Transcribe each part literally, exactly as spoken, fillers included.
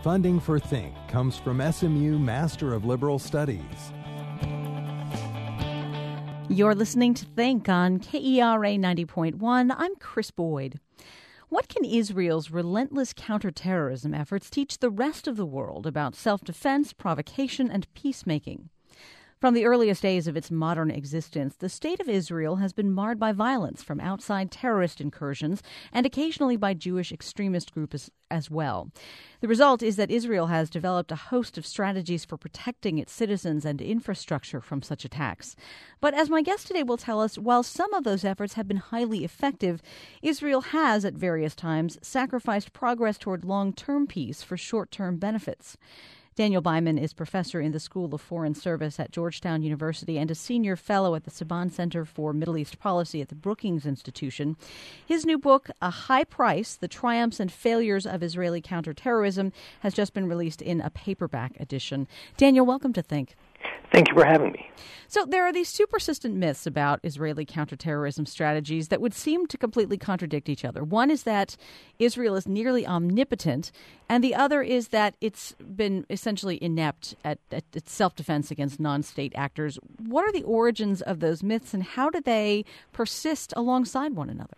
Funding for Think comes from S M U Master of Liberal Studies. You're listening to Think on K E R A ninety point one. I'm Chris Boyd. What can Israel's relentless counterterrorism efforts teach the rest of the world about self-defense, provocation, and peacemaking? From the earliest days of its modern existence, the State of Israel has been marred by violence from outside terrorist incursions and occasionally by Jewish extremist groups as well. The result is that Israel has developed a host of strategies for protecting its citizens and infrastructure from such attacks. But as my guest today will tell us, while some of those efforts have been highly effective, Israel has, at various times, sacrificed progress toward long-term peace for short-term benefits. Daniel Byman is professor in the School of Foreign Service at Georgetown University and a senior fellow at the Saban Center for Middle East Policy at the Brookings Institution. His new book, A High Price, The Triumphs and Failures of Israeli Counterterrorism, has just been released in a paperback edition. Daniel, welcome to Think. Thank you for having me. So there are these two persistent myths about Israeli counterterrorism strategies that would seem to completely contradict each other. One is that Israel is nearly omnipotent, and the other is that it's been essentially inept at, at, at self-defense against non-state actors. What are the origins of those myths, and how do they persist alongside one another?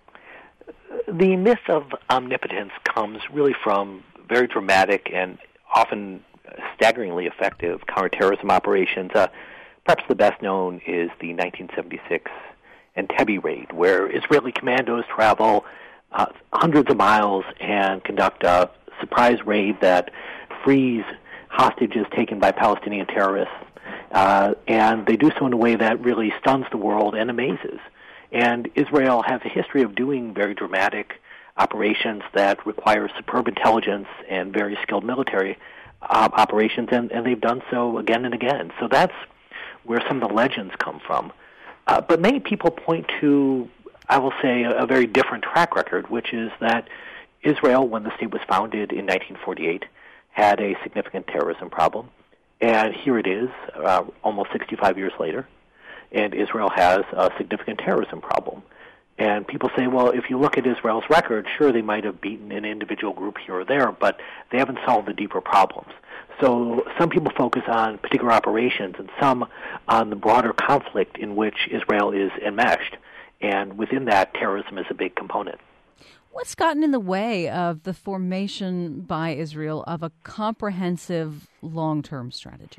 The myth of omnipotence comes really from very dramatic and often staggeringly effective counterterrorism operations. Uh, perhaps the best known is the nineteen seventy-six Entebbe raid, where Israeli commandos travel uh, hundreds of miles and conduct a surprise raid that frees hostages taken by Palestinian terrorists. Uh, and they do so in a way that really stuns the world and amazes. And Israel has a history of doing very dramatic operations that require superb intelligence and very skilled military Uh, operations, and, and they've done so again and again. So that's where some of the legends come from. Uh, but many people point to, I will say, a, a very different track record, which is that Israel, when the state was founded in nineteen forty-eight, had a significant terrorism problem. And here it is, uh, almost sixty-five years later, and Israel has a significant terrorism problem. And people say, well, if you look at Israel's record, sure, they might have beaten an individual group here or there, but they haven't solved the deeper problems. So some people focus on particular operations and some on the broader conflict in which Israel is enmeshed. And within that, terrorism is a big component. What's gotten in the way of the formation by Israel of a comprehensive long-term strategy?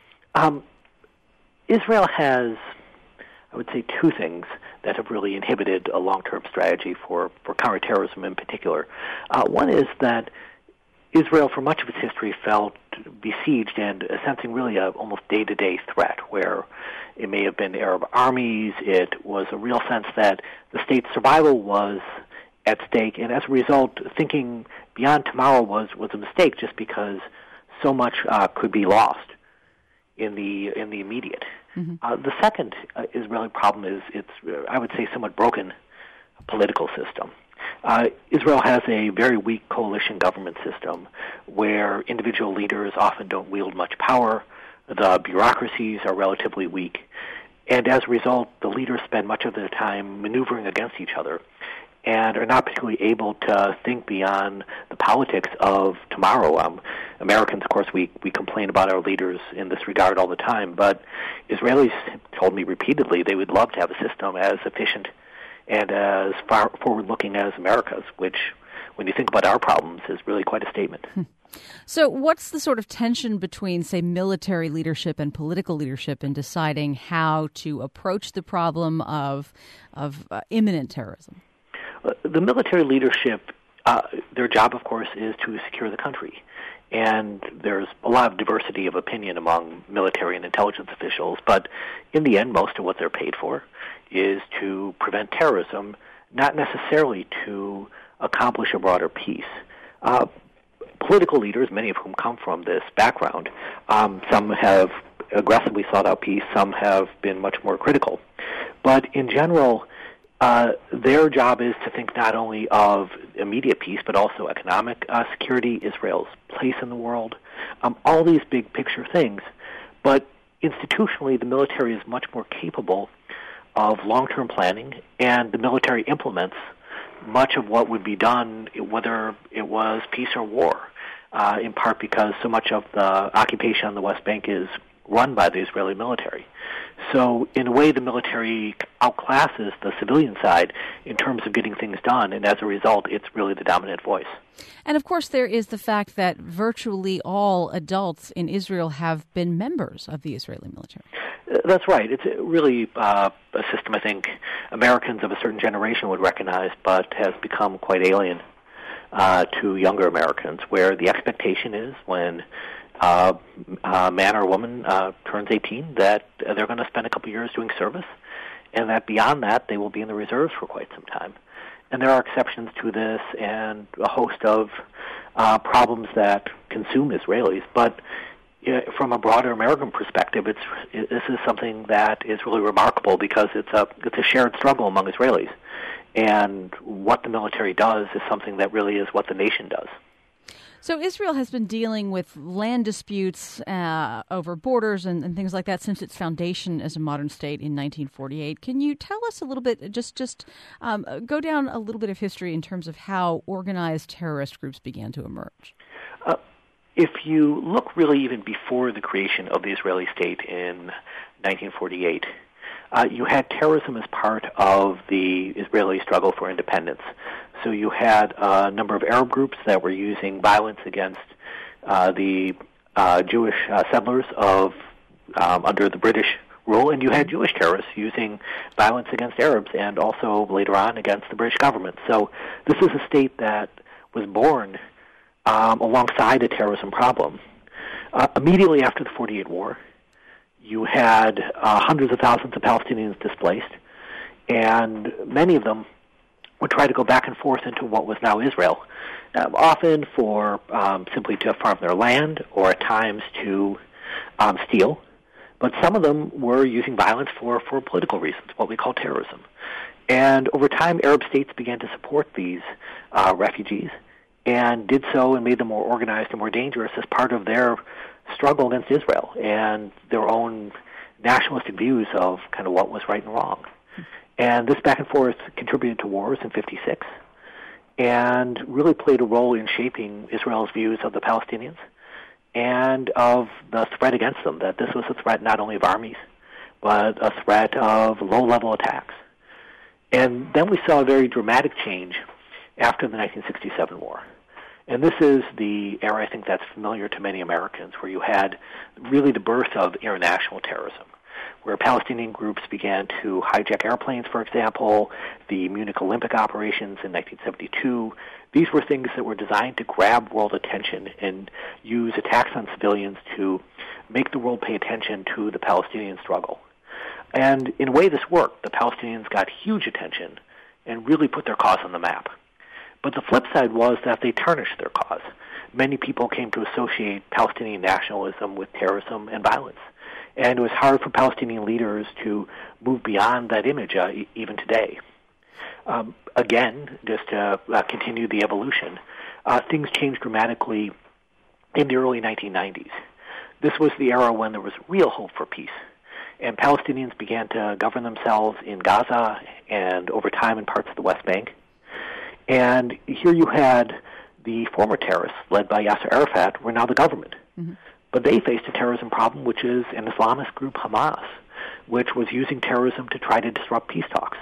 Um, Israel has, I would say, two things that have really inhibited a long-term strategy for, for counterterrorism in particular. Uh, one is that Israel, for much of its history, felt besieged and sensing really a almost day-to-day threat, where it may have been Arab armies. It was a real sense that the state's survival was at stake, and as a result, thinking beyond tomorrow was, was a mistake, just because so much uh, could be lost in the in the immediate. Mm-hmm. Uh, the second uh, Israeli problem is its, uh, I would say, somewhat broken political system. Uh, Israel has a very weak coalition government system where individual leaders often don't wield much power. The bureaucracies are relatively weak. And as a result, the leaders spend much of their time maneuvering against each other and are not particularly able to think beyond the politics of tomorrow. Um, Americans, of course, we, we complain about our leaders in this regard all the time, but Israelis told me repeatedly they would love to have a system as efficient and as far forward-looking as America's, which, when you think about our problems, is really quite a statement. Hmm. So what's the sort of tension between, say, military leadership and political leadership in deciding how to approach the problem of, of uh, imminent terrorism? Uh, the military leadership, uh, their job, of course, is to secure the country. And there's a lot of diversity of opinion among military and intelligence officials, but in the end, most of what they're paid for is to prevent terrorism, not necessarily to accomplish a broader peace. Uh, political leaders, many of whom come from this background, um, some have aggressively sought out peace, some have been much more critical. But in general, Uh, their job is to think not only of immediate peace, but also economic uh, security, Israel's place in the world, um, all these big picture things. But institutionally, the military is much more capable of long-term planning, and the military implements much of what would be done, whether it was peace or war, uh, in part because so much of the occupation on the West Bank is run by the Israeli military. So in a way, the military outclasses the civilian side in terms of getting things done, and as a result, it's really the dominant voice. And of course, there is the fact that virtually all adults in Israel have been members of the Israeli military. That's right. It's really uh, a system I think Americans of a certain generation would recognize, but has become quite alien uh, to younger Americans, where the expectation is when uh, a man or a woman uh, turns eighteen that they're going to spend a couple years doing service, and that beyond that they will be in the reserves for quite some time. And there are exceptions to this and a host of uh, problems that consume Israelis, but from a broader American perspective, it's it, this is something that is really remarkable because it's a it's a shared struggle among Israelis, and what the military does is something that really is what the nation does. So Israel has been dealing with land disputes uh, over borders and, and things like that since its foundation as a modern state in nineteen forty-eight. Can you tell us a little bit, just just um, go down a little bit of history in terms of how organized terrorist groups began to emerge? Uh, If you look really even before the creation of the Israeli state in nineteen forty-eight, uh, you had terrorism as part of the Israeli struggle for independence. So you had a number of Arab groups that were using violence against uh, the uh, Jewish uh, settlers of um, under the British rule, and you had Jewish terrorists using violence against Arabs and also later on against the British government. So this is a state that was born Um, alongside a terrorism problem. Uh, immediately after the forty-eight war, you had uh, hundreds of thousands of Palestinians displaced, and many of them would try to go back and forth into what was now Israel, uh, often for um, simply to farm their land or at times to um, steal. But some of them were using violence for, for political reasons, what we call terrorism. And over time, Arab states began to support these uh, refugees, and did so and made them more organized and more dangerous as part of their struggle against Israel and their own nationalistic views of kind of what was right and wrong. And this back and forth contributed to wars in fifty-six and really played a role in shaping Israel's views of the Palestinians and of the threat against them, that this was a threat not only of armies, but a threat of low-level attacks. And then we saw a very dramatic change after the nineteen sixty-seven war. And this is the era, I think, that's familiar to many Americans, where you had really the birth of international terrorism, where Palestinian groups began to hijack airplanes, for example, the Munich Olympic operations in nineteen seventy-two. These were things that were designed to grab world attention and use attacks on civilians to make the world pay attention to the Palestinian struggle. And in a way, this worked. The Palestinians got huge attention and really put their cause on the map. But the flip side was that they tarnished their cause. Many people came to associate Palestinian nationalism with terrorism and violence. And it was hard for Palestinian leaders to move beyond that image, uh, e- even today. Um, again, just to uh, continue the evolution, uh, things changed dramatically in the early nineteen nineties. This was the era when there was real hope for peace. And Palestinians began to govern themselves in Gaza and over time in parts of the West Bank. And here you had the former terrorists, led by Yasser Arafat, were now the government. Mm-hmm. But they faced a terrorism problem, which is an Islamist group, Hamas, which was using terrorism to try to disrupt peace talks.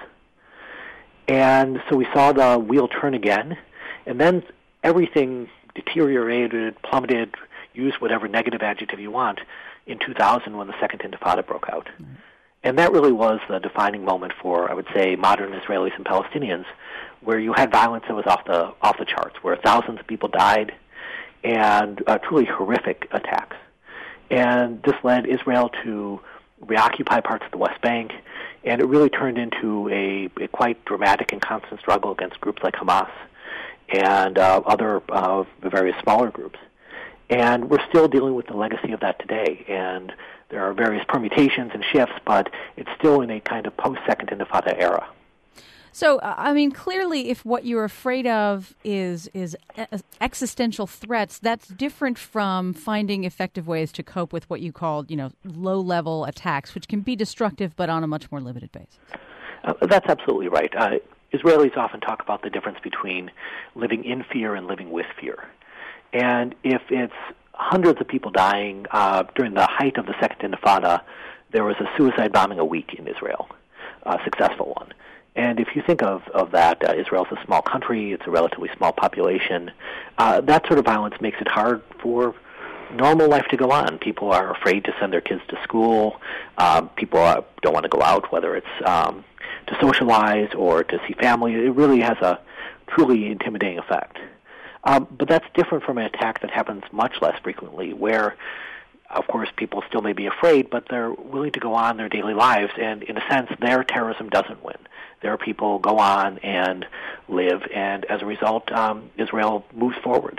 And so we saw the wheel turn again, and then everything deteriorated, plummeted, use whatever negative adjective you want, in two thousand when the Second Intifada broke out. Mm-hmm. And that really was the defining moment for, I would say, modern Israelis and Palestinians, where you had violence that was off the off the charts, where thousands of people died, and uh, truly horrific attacks. And this led Israel to reoccupy parts of the West Bank, and it really turned into a, a quite dramatic and constant struggle against groups like Hamas and uh, other uh, various smaller groups. And we're still dealing with the legacy of that today, and there are various permutations and shifts, but it's still in a kind of post-Second Intifada era. So, I mean, clearly, if what you're afraid of is is existential threats, that's different from finding effective ways to cope with what you called, you know, low-level attacks, which can be destructive, but on a much more limited basis. Uh, that's absolutely right. Uh, Israelis often talk about the difference between living in fear and living with fear. And if it's hundreds of people dying, uh, during the height of the Second Intifada, there was a suicide bombing a week in Israel, a successful one. And if you think of, of that, uh, Israel's a small country, it's a relatively small population. Uh, that sort of violence makes it hard for normal life to go on. People are afraid to send their kids to school. Um, people are, don't want to go out, whether it's um, to socialize or to see family. It really has a truly intimidating effect. Um, but that's different from an attack that happens much less frequently, where, of course, people still may be afraid, but they're willing to go on their daily lives, and in a sense, their terrorism doesn't win. Their people go on and live, and as a result, um, Israel moves forward.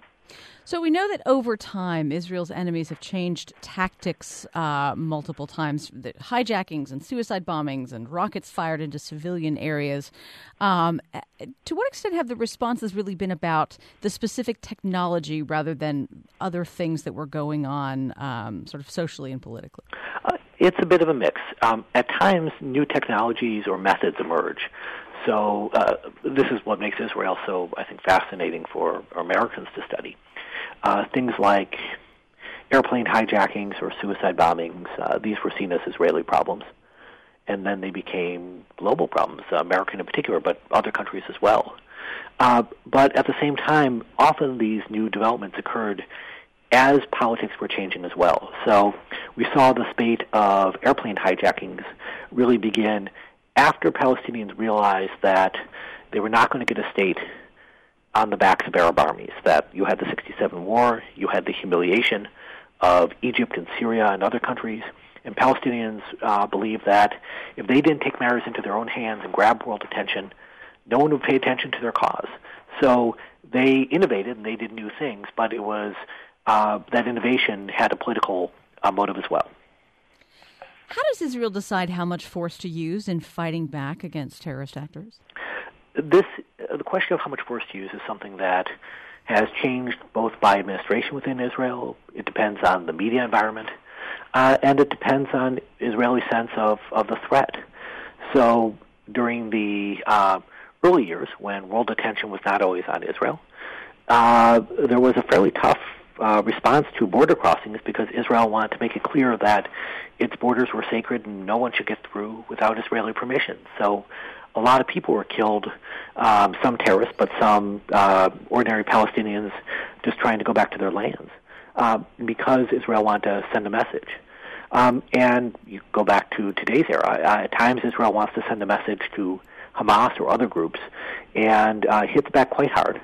So we know that over time, Israel's enemies have changed tactics uh, multiple times, the hijackings and suicide bombings and rockets fired into civilian areas. Um, to what extent have the responses really been about the specific technology rather than other things that were going on um, sort of socially and politically? Uh, it's a bit of a mix. Um, at times, new technologies or methods emerge. So uh, this is what makes Israel so, I think, fascinating for Americans to study. Uh, things like airplane hijackings or suicide bombings, uh, these were seen as Israeli problems. And then they became global problems, uh, American in particular, but other countries as well. Uh, but at the same time, often these new developments occurred as politics were changing as well. So we saw the spate of airplane hijackings really begin after Palestinians realized that they were not going to get a state on the backs of Arab armies, that you had the sixty-seven war, you had the humiliation of Egypt and Syria and other countries, and Palestinians uh, believed that if they didn't take matters into their own hands and grab world attention, no one would pay attention to their cause. So they innovated and they did new things, but it was uh, that innovation had a political uh, motive as well. How does Israel decide how much force to use in fighting back against terrorist actors? This, uh, the question of how much force to use is something that has changed both by administration within Israel. It depends on the media environment, uh, and it depends on Israeli sense of, of the threat. So during the uh, early years, when world attention was not always on Israel, uh, there was a fairly tough uh, response to border crossings because Israel wanted to make it clear that its borders were sacred and no one should get through without Israeli permission. So a lot of people were killed, um, some terrorists, but some uh, ordinary Palestinians just trying to go back to their lands uh, because Israel wanted to send a message. Um, and you go back to today's era. Uh, at times, Israel wants to send a message to Hamas or other groups and uh, hits back quite hard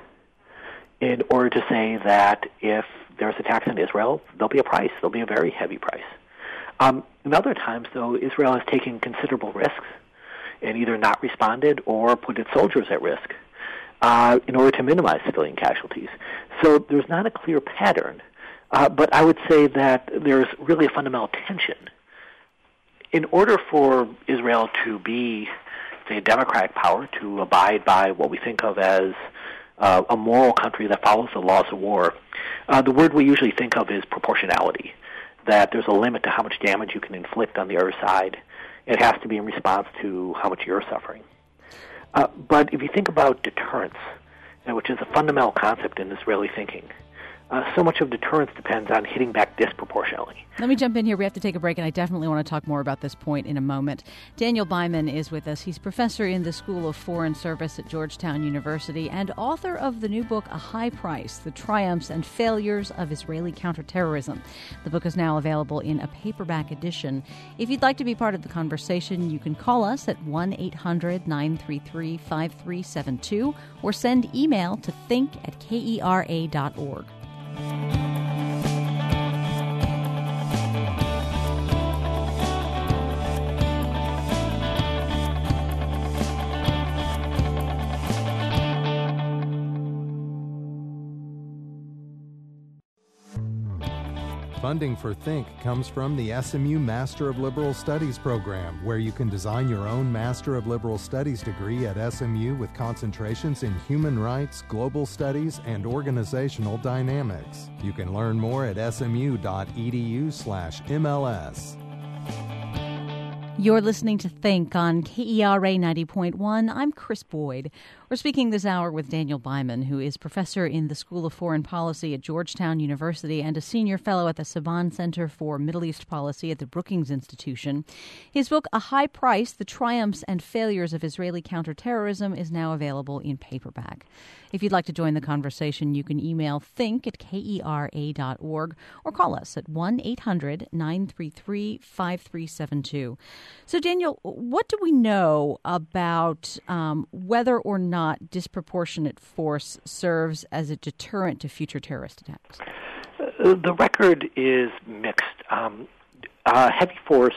in order to say that if there's attacks on Israel, there'll be a price. There'll be a very heavy price. Um, in other times, though, Israel has taken considerable risks and either not responded or put its soldiers at risk uh, in order to minimize civilian casualties. So there's not a clear pattern, uh, but I would say that there's really a fundamental tension. In order for Israel to be, say, a democratic power, to abide by what we think of as uh, a moral country that follows the laws of war, uh, the word we usually think of is proportionality, that there's a limit to how much damage you can inflict on the other side. It has to be in response to how much you're suffering. Uh, but if you think about deterrence, uh, which is a fundamental concept in Israeli thinking, uh, so much of deterrence depends on hitting back disproportionately. Let me jump in here. We have to take a break, and I definitely want to talk more about this point in a moment. Daniel Byman is with us. He's professor in the School of Foreign Service at Georgetown University and author of the new book, A High Price, The Triumphs and Failures of Israeli Counterterrorism. The book is now available in a paperback edition. If you'd like to be part of the conversation, you can call us at one eight hundred nine three three five three seven two or send email to think at kera dot org. Funding for Think comes from the S M U Master of Liberal Studies program, where you can design your own Master of Liberal Studies degree at S M U with concentrations in human rights, global studies, and organizational dynamics. You can learn more at smu dot edu slash MLS. You're listening to Think on K E R A ninety point one. I'm Chris Boyd. We're speaking this hour with Daniel Byman, who is professor in the School of Foreign Policy at Georgetown University and a senior fellow at the Saban Center for Middle East Policy at the Brookings Institution. His book, A High Price, The Triumphs and Failures of Israeli Counterterrorism, is now available in paperback. If you'd like to join the conversation, you can email think at K E R A dot org or call us at one eight hundred nine three three five three seven two. So, Daniel, what do we know about um, whether or not disproportionate force serves as a deterrent to future terrorist attacks? Uh, the record is mixed. Um, uh, heavy force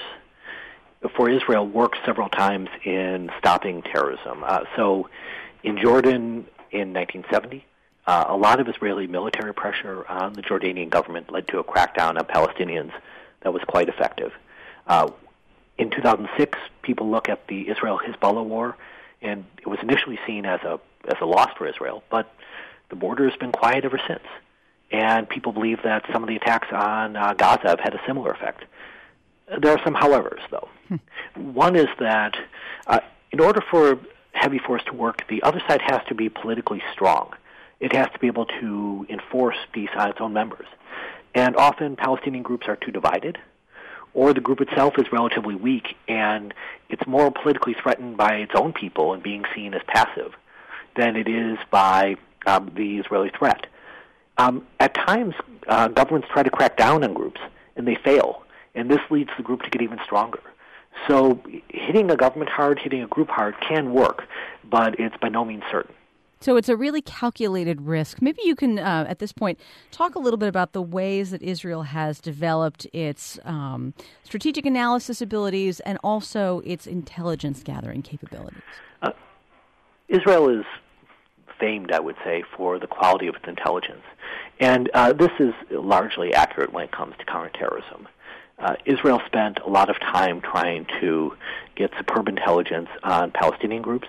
for Israel worked several times in stopping terrorism. Uh, so, in Jordan in nineteen seventy, uh, a lot of Israeli military pressure on the Jordanian government led to a crackdown on Palestinians that was quite effective. Uh, In two thousand six, people look at the Israel-Hezbollah war, and it was initially seen as a as a loss for Israel, but the border has been quiet ever since. And people believe that some of the attacks on uh, Gaza have had a similar effect. There are some howevers, though. Hmm. One is that uh, in order for heavy force to work, the other side has to be politically strong. It has to be able to enforce peace on its own members. And often Palestinian groups are too divided, or the group itself is relatively weak, and it's more politically threatened by its own people and being seen as passive than it is by um, the Israeli threat. Um, at times, uh, governments try to crack down on groups, and they fail, and this leads the group to get even stronger. So hitting a government hard, hitting a group hard can work, but it's by no means certain. So it's a really calculated risk. Maybe you can, uh, at this point, talk a little bit about the ways that Israel has developed its um, strategic analysis abilities and also its intelligence gathering capabilities. Uh, Israel is famed, I would say, for the quality of its intelligence. And uh, this is largely accurate when it comes to counterterrorism. Uh, Israel spent a lot of time trying to get superb intelligence on Palestinian groups.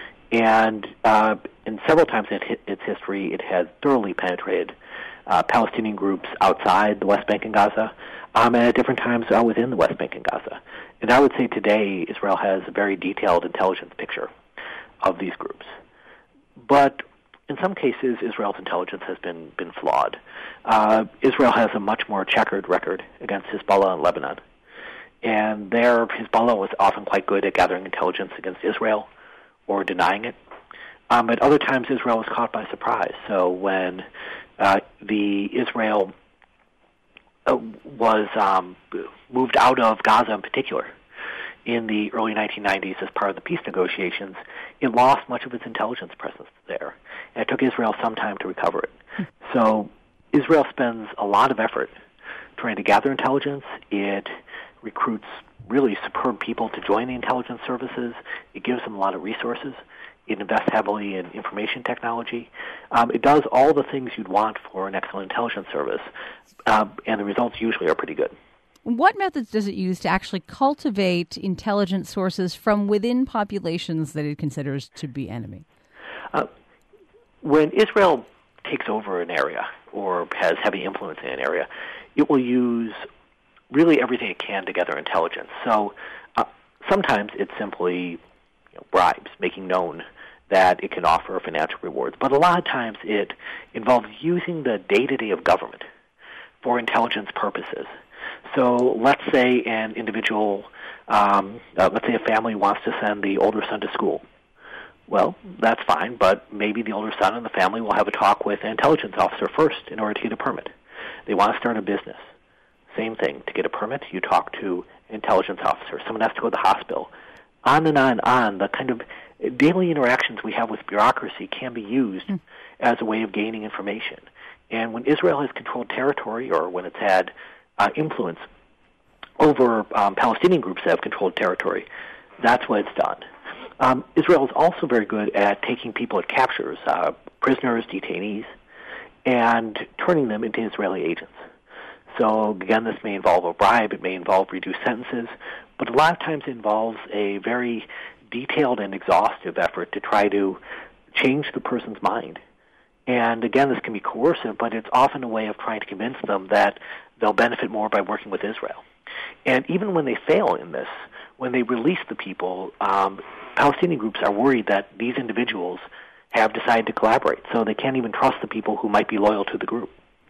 And uh, in several times in its history, it has thoroughly penetrated uh, Palestinian groups outside the West Bank and Gaza, um, and at different times uh, within the West Bank and Gaza. And I would say today Israel has a very detailed intelligence picture of these groups. But in some cases, Israel's intelligence has been, been flawed. Uh, Israel has a much more checkered record against Hezbollah in Lebanon. And there, Hezbollah was often quite good at gathering intelligence against Israel or denying it. Um, at other times, Israel was caught by surprise. So when uh, the Israel uh, was um, moved out of Gaza in particular in the early nineteen nineties as part of the peace negotiations, it lost much of its intelligence presence there. And it took Israel some time to recover it. Hmm. So Israel spends a lot of effort trying to gather intelligence. It recruits really superb people to join the intelligence services. It gives them a lot of resources. It invests heavily in information technology. Um, it does all the things you'd want for an excellent intelligence service, um, and the results usually are pretty good. What methods does it use to actually cultivate intelligence sources from within populations that it considers to be enemy? Uh, when Israel takes over an area or has heavy influence in an area, it will use really everything it can to gather intelligence. So uh, sometimes it's simply you know, bribes, making known that it can offer financial rewards. But a lot of times it involves using the day-to-day of government for intelligence purposes. So let's say an individual, um, uh, let's say a family wants to send the older son to school. Well, that's fine, but maybe the older son and the family will have a talk with an intelligence officer first in order to get a permit. They want to start a business. Same thing. To get a permit, you talk to an intelligence officer. Someone has to go to the hospital. On and on and on. The kind of daily interactions we have with bureaucracy can be used mm. as a way of gaining information. And when Israel has controlled territory or when it's had uh, influence over um, Palestinian groups that have controlled territory, that's what it's done. Um, Israel is also very good at taking people it captures, uh, prisoners, detainees, and turning them into Israeli agents. So, again, this may involve a bribe, it may involve reduced sentences, but a lot of times it involves a very detailed and exhaustive effort to try to change the person's mind. And, again, this can be coercive, but it's often a way of trying to convince them that they'll benefit more by working with Israel. And even when they fail in this, when they release the people, um, Palestinian groups are worried that these individuals have decided to collaborate, so they can't even trust the people who might be loyal to the group.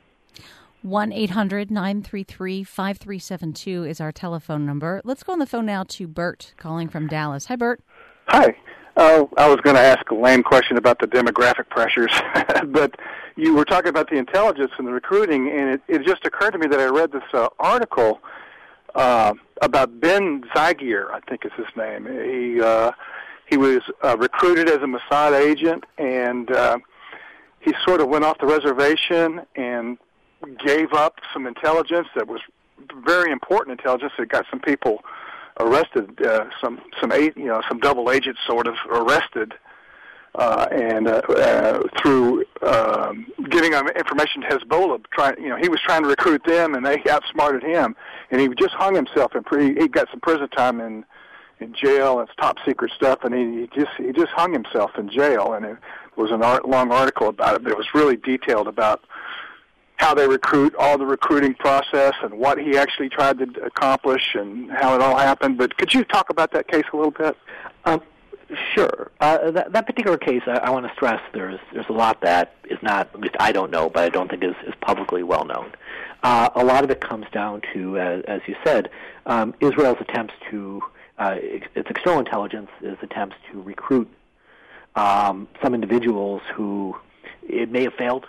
one eight hundred nine three three five three seven two is our telephone number. Let's go on the phone now to Bert calling from Dallas. Hi, Bert. Hi. Uh, I was going to ask a lame question about the demographic pressures, but you were talking about the intelligence and the recruiting, and it, it just occurred to me that I read this uh, article uh, about Ben Zagier, I think is his name. He uh, he was uh, recruited as a Mossad agent, and uh, he sort of went off the reservation and gave up some intelligence that was very important intelligence that got some people arrested, uh, some some eight, you know, some double agents sort of arrested, uh, and uh, uh, through um, giving them information to Hezbollah, trying, you know, he was trying to recruit them, and they outsmarted him, and he just hung himself, and pre- he got some prison time in in jail. It's top secret stuff, and he, he just he just hung himself in jail, and it was an art, long article about it, but it was really detailed about how they recruit, all the recruiting process, and what he actually tried to accomplish, and how it all happened. But could you talk about that case a little bit? Um, sure. Uh, that, that particular case, I, I want to stress there's there's a lot that is not, at least I don't know, but I don't think is, is publicly well known. Uh, a lot of it comes down to, uh, as you said, um, Israel's attempts to, uh, its external intelligence is attempts to recruit um, some individuals who it may have failed.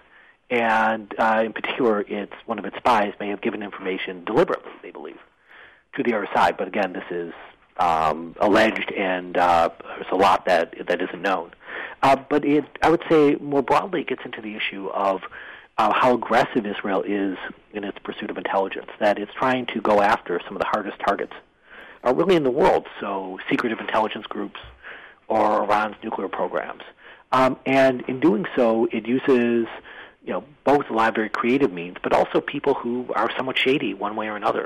And uh, in particular, it's one of its spies may have given information deliberately, they believe, to the other side. But again, this is um, alleged, and uh, there's a lot that that isn't known. Uh, but it, I would say, more broadly, it gets into the issue of uh, how aggressive Israel is in its pursuit of intelligence. That it's trying to go after some of the hardest targets, uh, really in the world. So, secretive intelligence groups or Iran's nuclear programs, um, and in doing so, it uses, you know, both a lot of very creative means, but also people who are somewhat shady one way or another.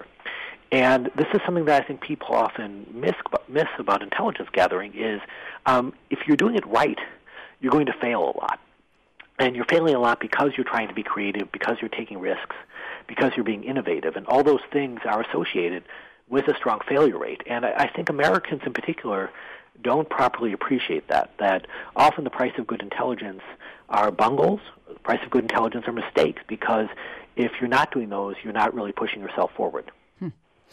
And this is something that I think people often miss, miss about intelligence gathering is um, if you're doing it right, you're going to fail a lot. And you're failing a lot because you're trying to be creative, because you're taking risks, because you're being innovative. And all those things are associated with a strong failure rate. And I, I think Americans in particular don't properly appreciate that, that often the price of good intelligence are bungles, the price of good intelligence are mistakes, because if you're not doing those, you're not really pushing yourself forward. Hmm.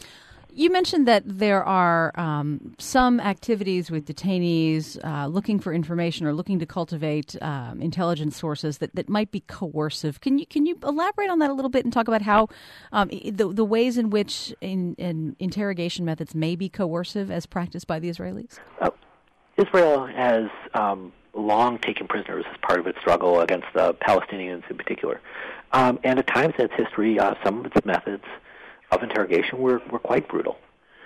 You mentioned that there are um, some activities with detainees uh, looking for information or looking to cultivate um, intelligence sources that, that might be coercive. Can you can you elaborate on that a little bit and talk about how um, the the ways in which in, in interrogation methods may be coercive as practiced by the Israelis? Uh, Israel has um, long taken prisoners as part of its struggle against the Palestinians in particular, um, and at times in its history, uh, some of its methods of interrogation were, were quite brutal.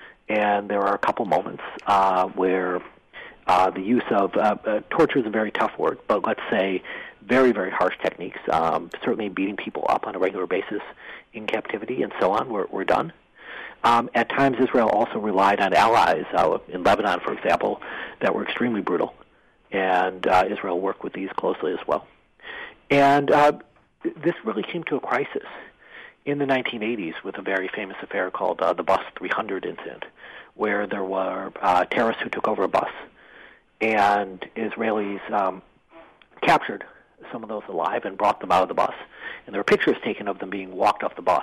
And there are a couple moments uh, where uh, the use of uh, uh, torture is a very tough word, but let's say very, very harsh techniques, um, certainly beating people up on a regular basis in captivity and so on, were, were done. Um, at times, Israel also relied on allies, uh, in Lebanon, for example, that were extremely brutal. And uh, Israel worked with these closely as well. And uh, this really came to a crisis in the nineteen eighties with a very famous affair called uh, the Bus three hundred incident, where there were uh, terrorists who took over a bus, and Israelis um, captured some of those alive and brought them out of the bus. And there were pictures taken of them being walked off the bus.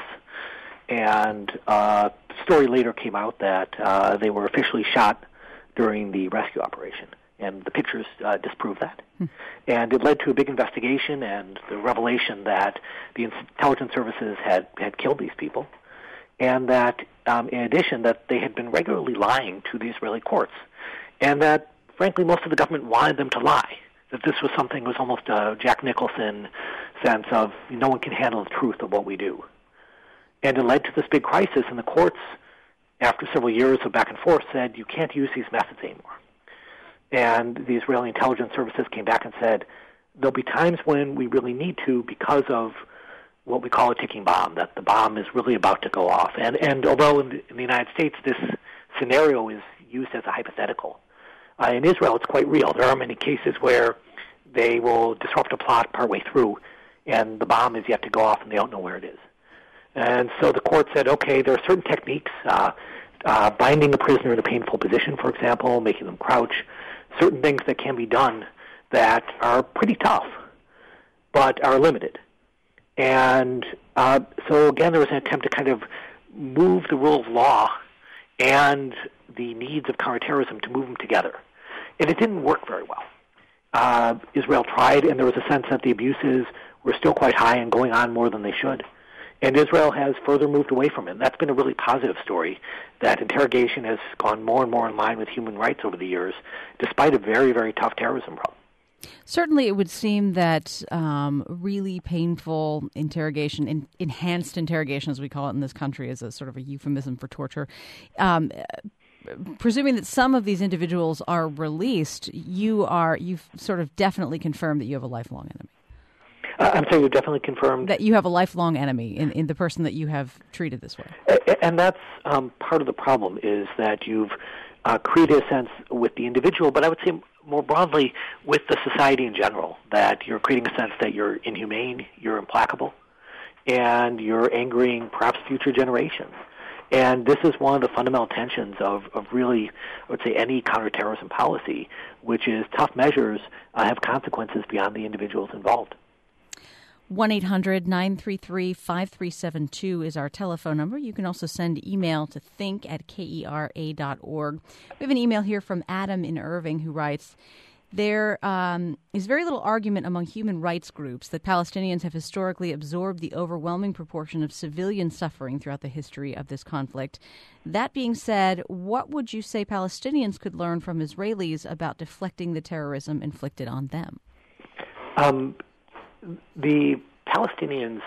And uh, the story later came out that uh, they were officially shot during the rescue operation. And the pictures uh, disprove that. Hmm. And it led to a big investigation and the revelation that the intelligence services had, had killed these people, and that, um, in addition, that they had been regularly lying to the Israeli courts, and that, frankly, most of the government wanted them to lie, that this was something that was almost a Jack Nicholson sense of no one can handle the truth of what we do. And it led to this big crisis, and the courts, after several years of back and forth, said you can't use these methods anymore. And the Israeli intelligence services came back and said, there'll be times when we really need to because of what we call a ticking bomb, that the bomb is really about to go off. And, and although in the, in the United States this scenario is used as a hypothetical, uh, in Israel it's quite real. There are many cases where they will disrupt a plot partway through, and the bomb is yet to go off and they don't know where it is. And so the court said, okay, there are certain techniques, uh, uh, binding a prisoner in a painful position, for example, making them crouch, certain things that can be done that are pretty tough, but are limited. And uh, so, again, there was an attempt to kind of move the rule of law and the needs of counterterrorism to move them together. And it didn't work very well. Uh, Israel tried, and there was a sense that the abuses were still quite high and going on more than they should. And Israel has further moved away from it. And that's been a really positive story, that interrogation has gone more and more in line with human rights over the years, despite a very, very tough terrorism problem. Certainly, it would seem that um, really painful interrogation, in, enhanced interrogation, as we call it in this country, is a sort of a euphemism for torture. Um, presuming that some of these individuals are released, you are you've sort of definitely confirmed that you have a lifelong enemy. Uh, I'm sorry, you definitely confirmed that you have a lifelong enemy in, in the person that you have treated this way. And that's um, part of the problem, is that you've uh, created a sense with the individual, but I would say more broadly with the society in general, that you're creating a sense that you're inhumane, you're implacable, and you're angering perhaps future generations. And this is one of the fundamental tensions of, of really, I would say, any counterterrorism policy, which is tough measures uh, have consequences beyond the individuals involved. one eight hundred nine three three five three seven two is our telephone number. You can also send email to think at kera dot org. We have an email here from Adam in Irving who writes, there um, is very little argument among human rights groups that Palestinians have historically absorbed the overwhelming proportion of civilian suffering throughout the history of this conflict. That being said, what would you say Palestinians could learn from Israelis about deflecting the terrorism inflicted on them? Um. The Palestinians,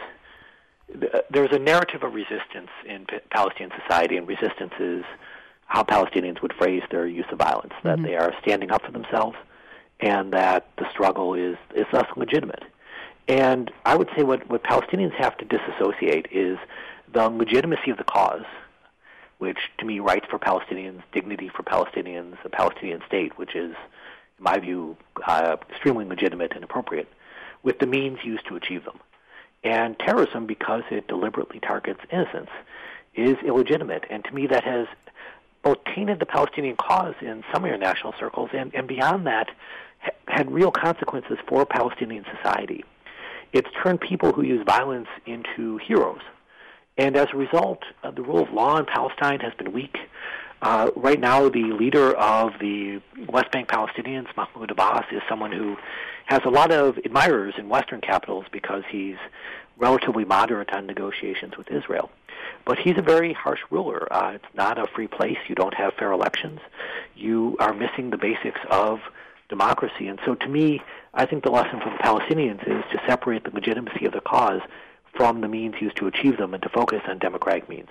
there's a narrative of resistance in Palestinian society, and resistance is how Palestinians would phrase their use of violence, that mm-hmm. they are standing up for themselves and that the struggle is, is thus legitimate. And I would say what, what Palestinians have to disassociate is the legitimacy of the cause, which to me, rights for Palestinians, dignity for Palestinians, a Palestinian state, which is, in my view, uh, extremely legitimate and appropriate, with the means used to achieve them. And terrorism, because it deliberately targets innocents, is illegitimate. And to me, that has both tainted the Palestinian cause in some international circles, and, and beyond that, ha- had real consequences for Palestinian society. It's turned people who use violence into heroes. And as a result, uh, the rule of law in Palestine has been weak. Uh, right now, the leader of the West Bank Palestinians, Mahmoud Abbas, is someone who has a lot of admirers in Western capitals because he's relatively moderate on negotiations with Israel. But he's a very harsh ruler. Uh, it's not a free place. You don't have fair elections. You are missing the basics of democracy. And so to me, I think the lesson for the Palestinians is to separate the legitimacy of the cause from the means used to achieve them and to focus on democratic means.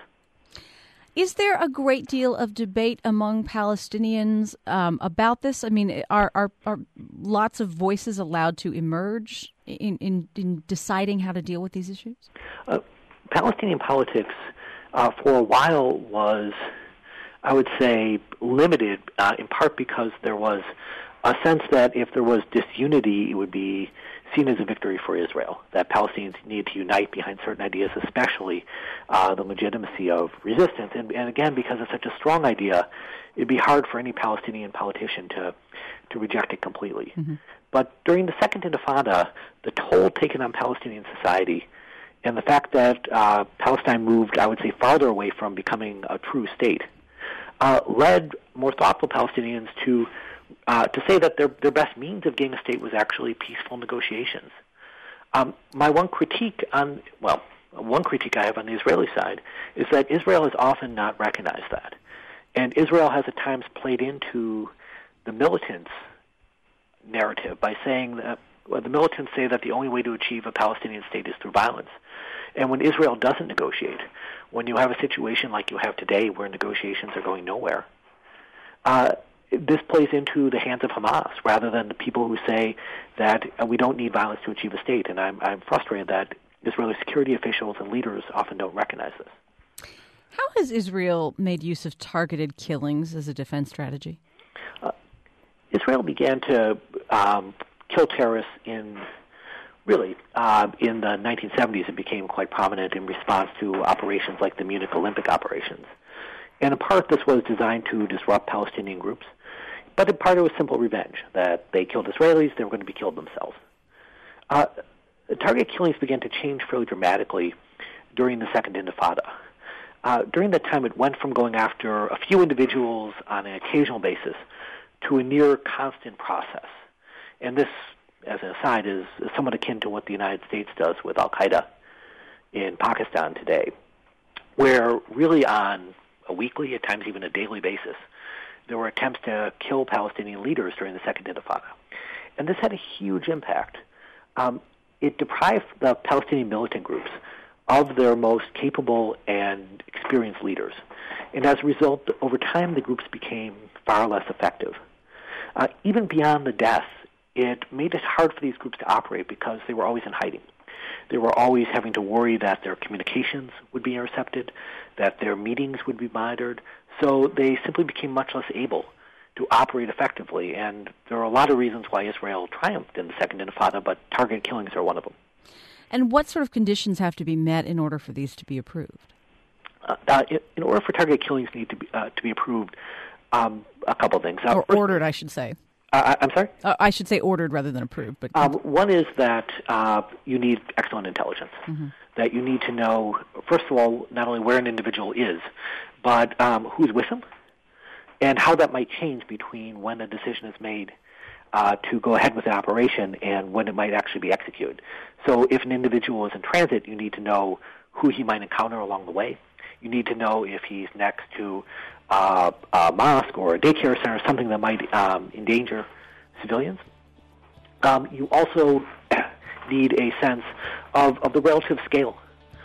Is there a great deal of debate among Palestinians um, about this? I mean, are, are are lots of voices allowed to emerge in, in, in deciding how to deal with these issues? Uh, Palestinian politics uh, for a while was, I would say, limited uh, in part because there was a sense that if there was disunity, it would be seen as a victory for Israel, that Palestinians need to unite behind certain ideas, especially uh, the legitimacy of resistance. And, and again, because it's such a strong idea, it'd be hard for any Palestinian politician to, to reject it completely. Mm-hmm. But during the Second Intifada, the toll taken on Palestinian society and the fact that uh, Palestine moved, I would say, farther away from becoming a true state, uh, led more thoughtful Palestinians to Uh, to say that their their best means of getting a state was actually peaceful negotiations. Um, my one critique on, well, one critique I have on the Israeli side is that Israel has often not recognized that. And Israel has at times played into the militants' narrative by saying that, well, the militants say that the only way to achieve a Palestinian state is through violence. And when Israel doesn't negotiate, when you have a situation like you have today where negotiations are going nowhere, uh, this plays into the hands of Hamas rather than the people who say that uh, we don't need violence to achieve a state. And I'm, I'm frustrated that Israeli security officials and leaders often don't recognize this. How has Israel made use of targeted killings as a defense strategy? Uh, Israel began to um, kill terrorists in, really, uh, in the nineteen seventies. It became quite prominent in response to operations like the Munich Olympic operations. And in part, this was designed to disrupt Palestinian groups. But in part, it was simple revenge, that they killed Israelis, they were going to be killed themselves. Uh, target killings began to change fairly dramatically during the Second Intifada. Uh, during that time, it went from going after a few individuals on an occasional basis to a near constant process. And this, as an aside, is somewhat akin to what the United States does with al-Qaeda in Pakistan today, where really on a weekly, at times even a daily basis, there were attempts to kill Palestinian leaders during the Second Intifada. And this had a huge impact. Um, it deprived the Palestinian militant groups of their most capable and experienced leaders. And as a result, over time, the groups became far less effective. Uh, even beyond the deaths, it made it hard for these groups to operate because they were always in hiding. They were always having to worry that their communications would be intercepted, that their meetings would be monitored. So they simply became much less able to operate effectively. And there are a lot of reasons why Israel triumphed in the Second Intifada, but targeted killings are one of them. And what sort of conditions have to be met in order for these to be approved? Uh, uh, in, in order for targeted killings need to be uh, to be approved, um, a couple of things. Uh, or first, ordered, I should say. Uh, I'm sorry? Uh, I should say ordered rather than approved. But um, one is that uh, you need excellent intelligence. Mm-hmm. That you need to know, first of all, not only where an individual is, but um, who's with him, and how that might change between when a decision is made uh, to go ahead with an operation and when it might actually be executed. So if an individual is in transit, you need to know who he might encounter along the way. You need to know if he's next to uh, a mosque or a daycare center, something that might um, endanger civilians. Um, you also need a sense of, of the relative scale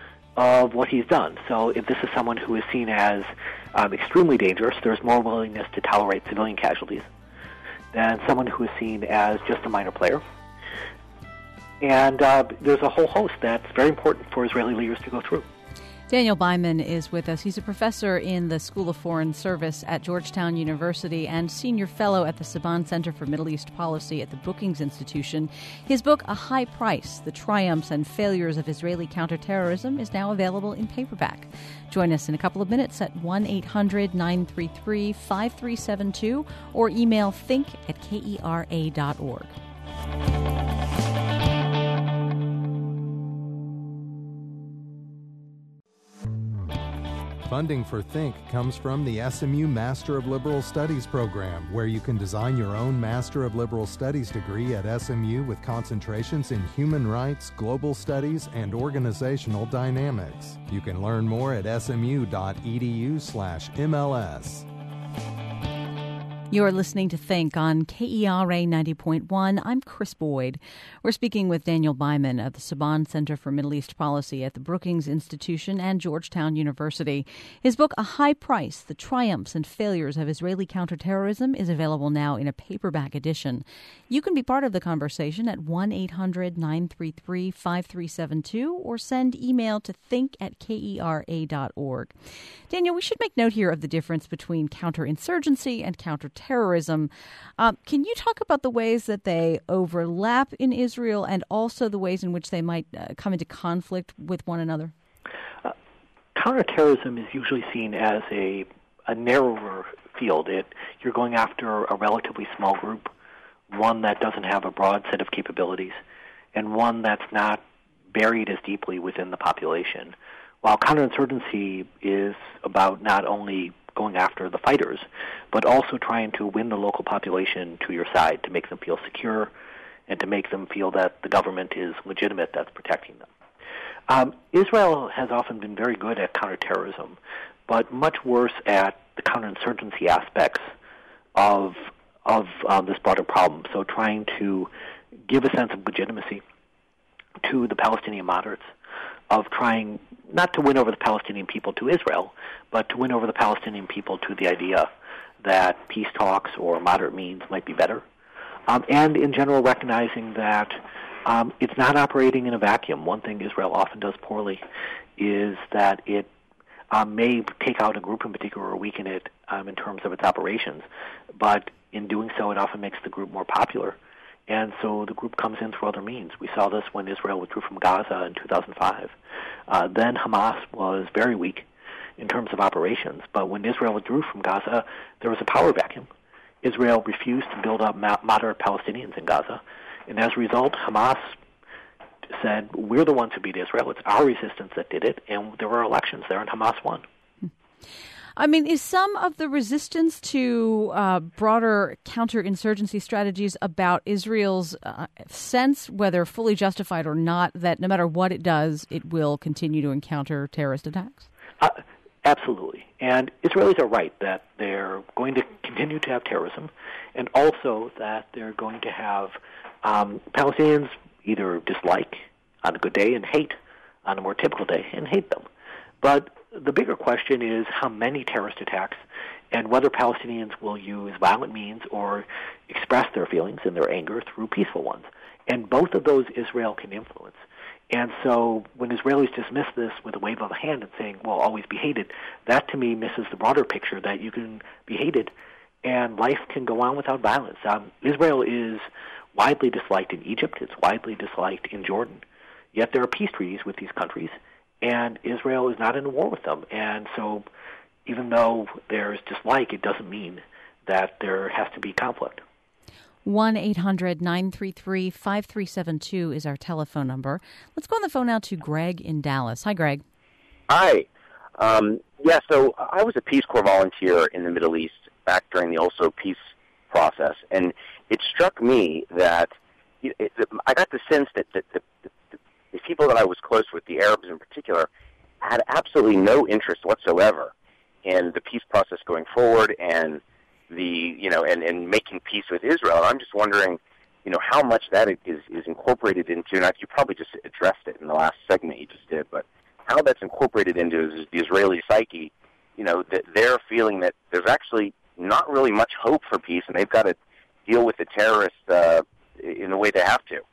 of what he's done. So if this is someone who is seen as um, extremely dangerous, there's more willingness to tolerate civilian casualties than someone who is seen as just a minor player. And uh, there's a whole host that's very important for Israeli leaders to go through. Daniel Byman is with us. He's a professor in the School of Foreign Service at Georgetown University and senior fellow at the Saban Center for Middle East Policy at the Brookings Institution. His book, A High Price, The Triumphs and Failures of Israeli Counterterrorism, is now available in paperback. Join us in a couple of minutes at one eight hundred nine three three five three seven two or email think at kera dot org. Funding for Think comes from the S M U Master of Liberal Studies program, where you can design your own Master of Liberal Studies degree at S M U with concentrations in human rights, global studies, and organizational dynamics. You can learn more at smu.edu slash MLS. You're listening to Think on K E R A ninety point one. I'm Chris Boyd. We're speaking with Daniel Byman of the Saban Center for Middle East Policy at the Brookings Institution and Georgetown University. His book, A High Price, The Triumphs and Failures of Israeli Counterterrorism, is available now in a paperback edition. You can be part of the conversation at one eight hundred nine three three five three seven two or send email to think at kera dot org. Daniel, we should make note here of the difference between counterinsurgency and counterterrorism. Terrorism. Um, can you talk about the ways that they overlap in Israel and also the ways in which they might uh, come into conflict with one another? Uh, counterterrorism is usually seen as a, a narrower field. It, you're going after a relatively small group, one that doesn't have a broad set of capabilities, and one that's not buried as deeply within the population. While counterinsurgency is about not only going after the fighters, but also trying to win the local population to your side, to make them feel secure and to make them feel that the government is legitimate, that's protecting them. Um, Israel has often been very good at counterterrorism, but much worse at the counterinsurgency aspects of of um, this broader problem. So trying to give a sense of legitimacy to the Palestinian moderates, of trying not to win over the Palestinian people to Israel, but to win over the Palestinian people to the idea that peace talks or moderate means might be better. Um, and in general, recognizing that um, it's not operating in a vacuum. One thing Israel often does poorly is that it um, may take out a group in particular or weaken it um, in terms of its operations, but in doing so, it often makes the group more popular. And so the group comes in through other means. We saw this when Israel withdrew from Gaza in two thousand five. Uh, then Hamas was very weak, in terms of operations. But when Israel withdrew from Gaza, there was a power vacuum. Israel refused to build up moderate Palestinians in Gaza. And as a result, Hamas said, we're the ones who beat Israel. It's our resistance that did it. And there were elections there, and Hamas won. I mean, is some of the resistance to uh, broader counterinsurgency strategies about Israel's uh, sense, whether fully justified or not, that no matter what it does, it will continue to encounter terrorist attacks? Uh, absolutely. And Israelis are right that they're going to continue to have terrorism, and also that they're going to have um, Palestinians either dislike on a good day and hate on a more typical day and hate them. But the bigger question is how many terrorist attacks and whether Palestinians will use violent means or express their feelings and their anger through peaceful ones. And both of those Israel can influence. And so when Israelis dismiss this with a wave of a hand and saying, well, always be hated, that to me misses the broader picture that you can be hated and life can go on without violence. Um, Israel is widely disliked in Egypt. It's widely disliked in Jordan. Yet there are peace treaties with these countries, and Israel is not in a war with them. And so even though there's dislike, it doesn't mean that there has to be conflict. one eight hundred nine three three five three seven two is our telephone number. Let's go on the phone now to Greg in Dallas. Hi, Greg. Hi. Um, yeah, so I was a Peace Corps volunteer in the Middle East back during the Oslo peace process, and it struck me that it, it, I got the sense that the, the, the, the people that I was close with, the Arabs in particular, had absolutely no interest whatsoever in the peace process going forward and the you know and, and making peace with Israel. And I'm just wondering, you know, how much that is, is incorporated into, and you probably just addressed it in the last segment you just did, but how that's incorporated into the Israeli psyche, you know, that they're feeling that there's actually not really much hope for peace, and they've got to deal with the terrorists uh, in the way they have to.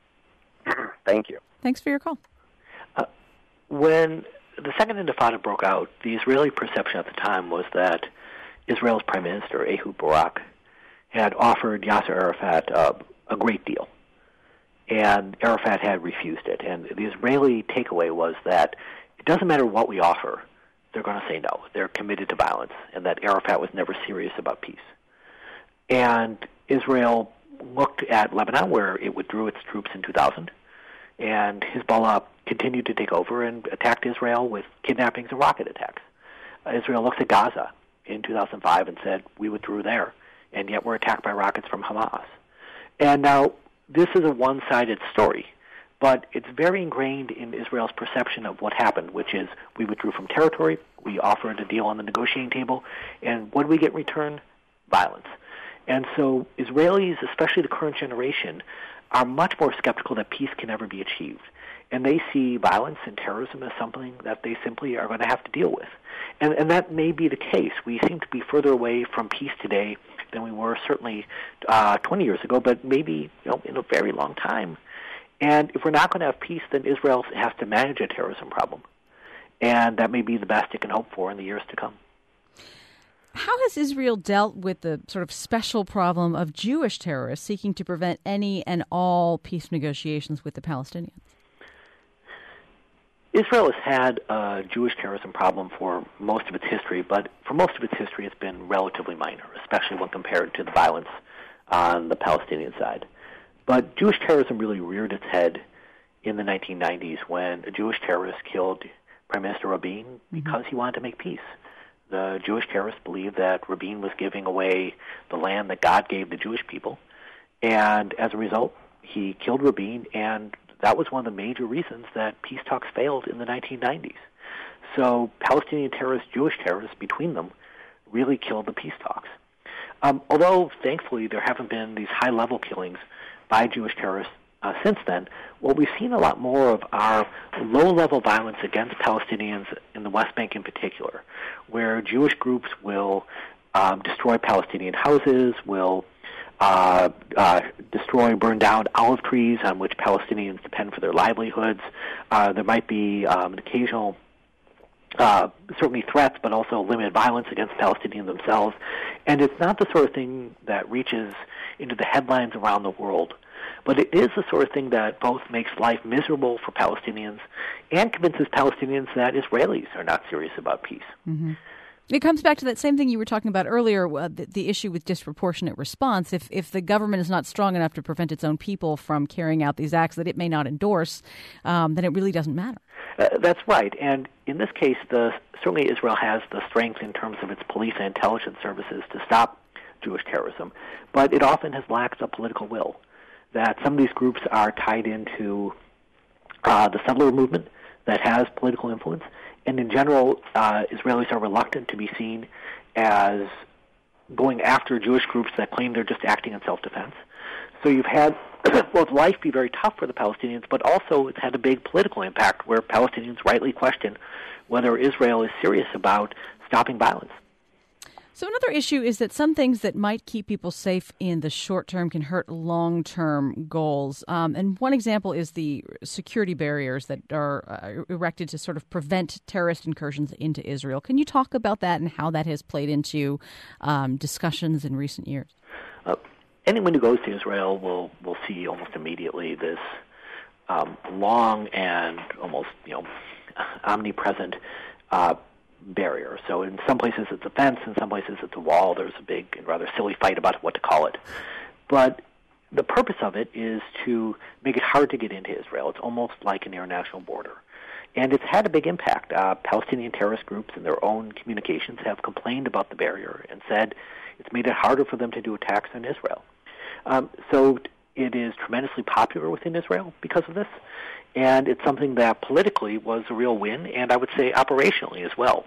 Thank you. Thanks for your call. Uh, when the Second Intifada broke out, the Israeli perception at the time was that Israel's Prime Minister, Ehud Barak, had offered Yasser Arafat uh, a great deal, and Arafat had refused it. And the Israeli takeaway was that it doesn't matter what we offer, they're going to say no. They're committed to violence, and that Arafat was never serious about peace. And Israel looked at Lebanon, where it withdrew its troops in two thousand, and Hezbollah continued to take over and attacked Israel with kidnappings and rocket attacks. Uh, Israel looks at Gaza in two thousand five and said, we withdrew there, and yet we're attacked by rockets from Hamas. And now, this is a one-sided story, but it's very ingrained in Israel's perception of what happened, which is we withdrew from territory, we offered a deal on the negotiating table, and what do we get in return? Violence. And so Israelis, especially the current generation, are much more skeptical that peace can ever be achieved. And they see violence and terrorism as something that they simply are going to have to deal with. And, and that may be the case. We seem to be further away from peace today than we were certainly uh, twenty years ago, but maybe you know, in a very long time. And if we're not going to have peace, then Israel has to manage a terrorism problem. And that may be the best it can hope for in the years to come. How has Israel dealt with the sort of special problem of Jewish terrorists seeking to prevent any and all peace negotiations with the Palestinians? Israel has had a Jewish terrorism problem for most of its history, but for most of its history it's been relatively minor, especially when compared to the violence on the Palestinian side. But Jewish terrorism really reared its head in the nineteen nineties when a Jewish terrorist killed Prime Minister Rabin because he wanted to make peace. The Jewish terrorists believed that Rabin was giving away the land that God gave the Jewish people, and as a result, he killed Rabin, and that was one of the major reasons that peace talks failed in the nineteen nineties. So Palestinian terrorists, Jewish terrorists, between them, really killed the peace talks. Um, although, thankfully, there haven't been these high-level killings by Jewish terrorists uh, since then, what we've seen a lot more of are low-level violence against Palestinians in the West Bank in particular, where Jewish groups will um, destroy Palestinian houses, will uh, uh, destroy, burn down olive trees on which Palestinians depend for their livelihoods. Uh, there might be um, an occasional Uh, certainly threats, but also limited violence against Palestinians themselves. And it's not the sort of thing that reaches into the headlines around the world But it is the sort of thing that both makes life miserable for Palestinians and convinces Palestinians that Israelis are not serious about peace. Mm-hmm. It comes back to that same thing you were talking about earlier, uh, the, the issue with disproportionate response. If if the government is not strong enough to prevent its own people from carrying out these acts that it may not endorse, um, then it really doesn't matter. Uh, that's right. And in this case, the, certainly Israel has the strength in terms of its police and intelligence services to stop Jewish terrorism, but it often has lacked the political will. That some of these groups are tied into uh, the settler movement that has political influence. And in general, uh, Israelis are reluctant to be seen as going after Jewish groups that claim they're just acting in self-defense. So you've had both life be very tough for the Palestinians, but also it's had a big political impact where Palestinians rightly question whether Israel is serious about stopping violence. So another issue is that some things that might keep people safe in the short term can hurt long-term goals. Um, and one example is the security barriers that are uh, erected to sort of prevent terrorist incursions into Israel. Can you talk about that and how that has played into um, discussions in recent years? Uh, anyone who goes to Israel will, will see almost immediately this um, long and almost, you know, omnipresent uh barrier. So in some places it's a fence, in some places it's a wall. There's a big and rather silly fight about what to call it. But the purpose of it is to make it hard to get into Israel. It's almost like an international border. And it's had a big impact. Uh, Palestinian terrorist groups in their own communications have complained about the barrier and said it's made it harder for them to do attacks on Israel. Um, so it is tremendously popular within Israel because of this. And it's something that politically was a real win, and I would say operationally as well.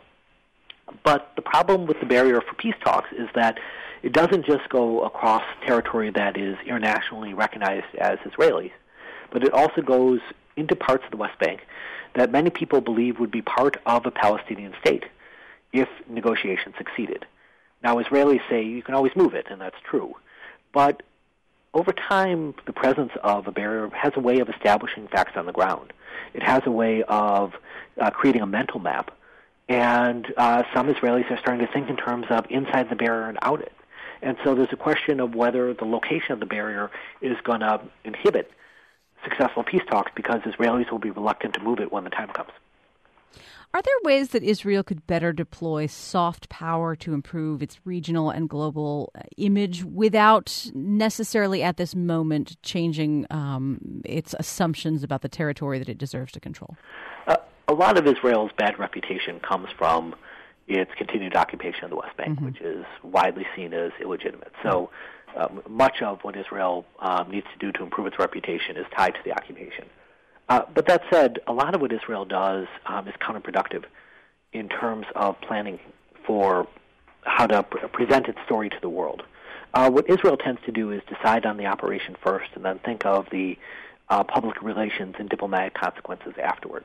But the problem with the barrier for peace talks is that it doesn't just go across territory that is internationally recognized as Israelis, but it also goes into parts of the West Bank that many people believe would be part of a Palestinian state if negotiations succeeded. Now, Israelis say you can always move it, and that's true. But over time, the presence of a barrier has a way of establishing facts on the ground. It has a way of uh, creating a mental map. And uh, some Israelis are starting to think in terms of inside the barrier and out it. And so there's a question of whether the location of the barrier is going to inhibit successful peace talks because Israelis will be reluctant to move it when the time comes. Are there ways that Israel could better deploy soft power to improve its regional and global image without necessarily at this moment changing um, its assumptions about the territory that it deserves to control? Uh, a lot of Israel's bad reputation comes from its continued occupation of the West Bank, mm-hmm. which is widely seen as illegitimate. So um, much of what Israel um, needs to do to improve its reputation is tied to the occupation. Uh, but that said, a lot of what Israel does um, is counterproductive in terms of planning for how to pre- present its story to the world. Uh, what Israel tends to do is decide on the operation first and then think of the uh, public relations and diplomatic consequences afterward.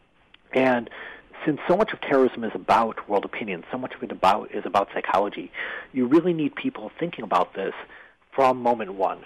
And since so much of terrorism is about world opinion, so much of it about is about psychology, you really need people thinking about this from moment one.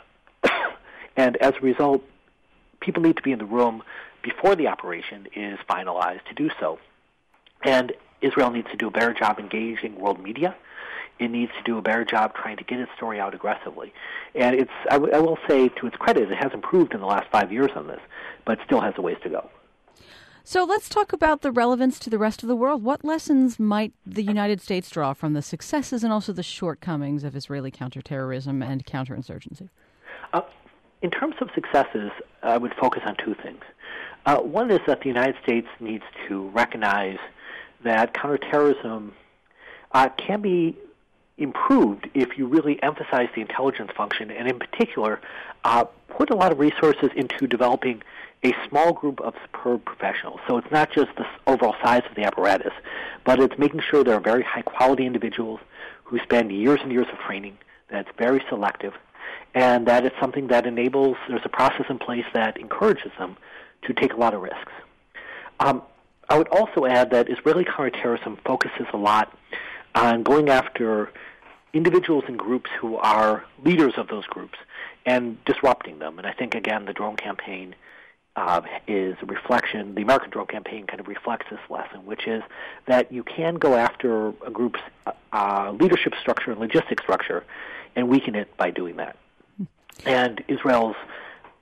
And as a result, people need to be in the room before the operation is finalized to do so. And Israel needs to do a better job engaging world media. It needs to do a better job trying to get its story out aggressively. And it's, I, w- I will say, to its credit, it has improved in the last five years on this, but it still has a ways to go. So let's talk about the relevance to the rest of the world. What lessons might the United States draw from the successes and also the shortcomings of Israeli counterterrorism and counterinsurgency? Uh, in terms of successes, I would focus on two things. Uh, one is that the United States needs to recognize that counterterrorism uh, can be improved if you really emphasize the intelligence function, and in particular, uh, put a lot of resources into developing a small group of superb professionals. So it's not just the overall size of the apparatus, but it's making sure there are very high-quality individuals who spend years and years of training, that's very selective, and that it's something that enables, there's a process in place that encourages them to take a lot of risks. Um, I would also add that Israeli counterterrorism focuses a lot on going after individuals and groups who are leaders of those groups and disrupting them. And I think, again, the drone campaign uh, is a reflection, the American drone campaign kind of reflects this lesson, which is that you can go after a group's uh, leadership structure and logistic structure and weaken it by doing that. And Israel's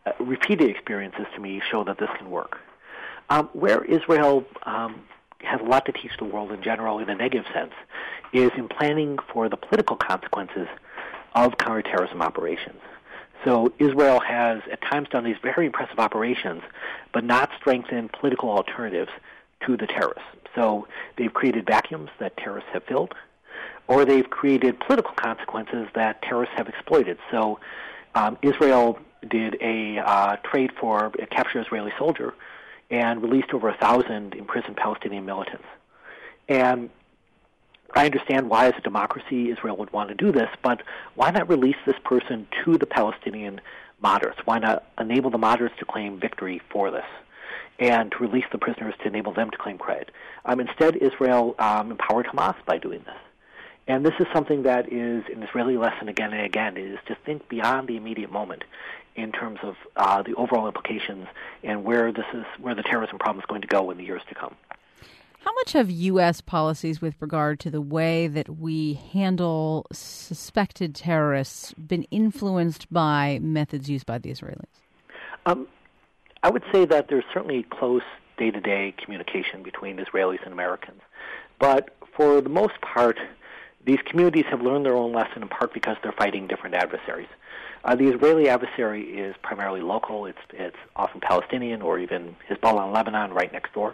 uh, repeated experiences to me show that this can work. Um, where Israel um, has a lot to teach the world in general in a negative sense is in planning for the political consequences of counterterrorism operations. So Israel has at times done these very impressive operations, but not strengthened political alternatives to the terrorists. So they've created vacuums that terrorists have filled, or they've created political consequences that terrorists have exploited. So um, Israel did a uh, trade for a captured Israeli soldier and released over a thousand imprisoned Palestinian militants. And I understand why, as a democracy, Israel would want to do this, but why not release this person to the Palestinian moderates? Why not enable the moderates to claim victory for this and to release the prisoners to enable them to claim credit? Um, instead, Israel um, empowered Hamas by doing this. And this is something that is an Israeli lesson again and again, is to think beyond the immediate moment in terms of uh, the overall implications and where this is, where the terrorism problem is going to go in the years to come. How much have U S policies with regard to the way that we handle suspected terrorists been influenced by methods used by the Israelis? Um, I would say that there's certainly close day-to-day communication between Israelis and Americans. But for the most part, these communities have learned their own lesson in part because they're fighting different adversaries. Uh, the Israeli adversary is primarily local. It's, it's often Palestinian or even Hezbollah in Lebanon right next door.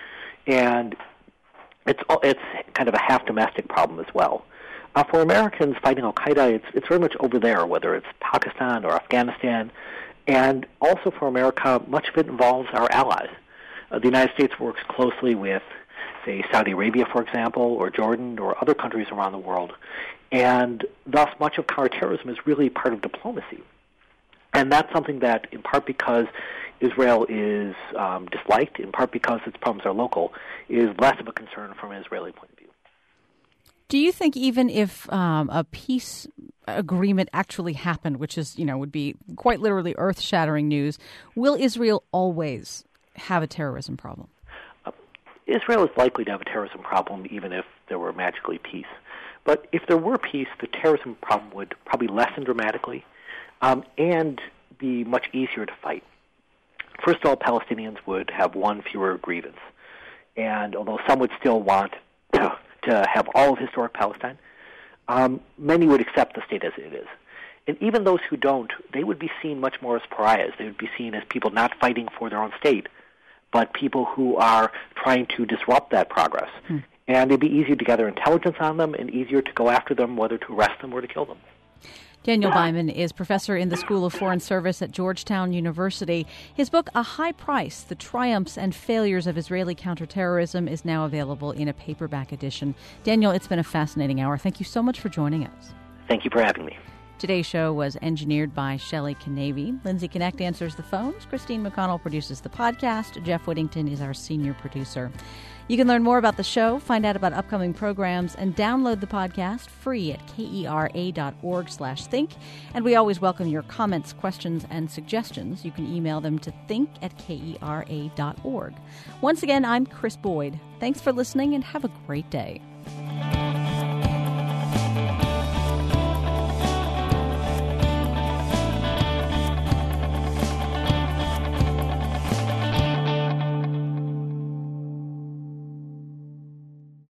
And it's it's kind of a half-domestic problem as well. Uh, for Americans fighting al-Qaeda, it's, it's very much over there, whether it's Pakistan or Afghanistan. And also for America, much of it involves our allies. Uh, the United States works closely with, say, Saudi Arabia, for example, or Jordan, or other countries around the world. And thus, much of counterterrorism is really part of diplomacy. And that's something that, in part because Israel is um, disliked, in part because its problems are local, is less of a concern from an Israeli point of view. Do you think even if um, a peace agreement actually happened, which is, you know, would be quite literally earth-shattering news, will Israel always have a terrorism problem? Uh, Israel is likely to have a terrorism problem even if there were magically peace. But if there were peace, the terrorism problem would probably lessen dramatically um, and be much easier to fight. First of all, Palestinians would have one fewer grievance. And although some would still want to have all of historic Palestine, um, many would accept the state as it is. And even those who don't, they would be seen much more as pariahs. They would be seen as people not fighting for their own state, but people who are trying to disrupt that progress. Hmm. And it'd be easier to gather intelligence on them and easier to go after them, whether to arrest them or to kill them. Daniel Byman is professor in the School of Foreign Service at Georgetown University. His book, A High Price, The Triumphs and Failures of Israeli Counterterrorism, is now available in a paperback edition. Daniel, it's been a fascinating hour. Thank you so much for joining us. Thank you for having me. Today's show was engineered by Shelley Canavy. Lindsay Connect answers the phones. Christine McConnell produces the podcast. Jeff Whittington is our senior producer. You can learn more about the show, find out about upcoming programs, and download the podcast free at kera.org slash think. And we always welcome your comments, questions, and suggestions. You can email them to think at kera dot org. Once again, I'm Chris Boyd. Thanks for listening and have a great day.